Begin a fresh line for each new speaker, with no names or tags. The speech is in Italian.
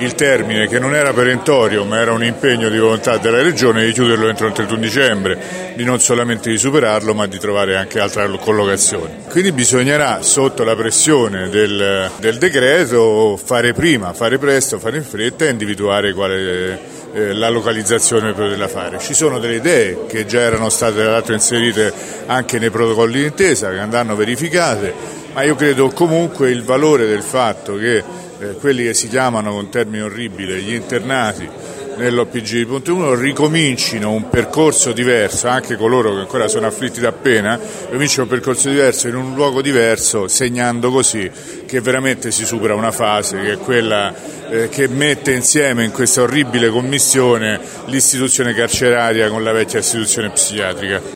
il termine, che non era perentorio ma era un impegno di volontà della Regione, di chiuderlo entro il 31 dicembre, di non solamente di superarlo ma di trovare anche altra collocazione. Quindi bisognerà, sotto la pressione del decreto, fare prima, fare presto, fare in fretta e individuare quale la localizzazione da fare. Ci sono delle idee che già erano state tra l'altro inserite anche nei protocolli d'intesa, che andranno verificate, ma io credo comunque il valore del fatto che quelli che si chiamano, con termini orribili, gli internati nell'OPG di Ponte 1 ricomincino un percorso diverso, anche coloro che ancora sono afflitti da pena, ricominciano un percorso diverso in un luogo diverso, segnando così che veramente si supera una fase che è quella che mette insieme in questa orribile commissione l'istituzione carceraria con la vecchia istituzione psichiatrica.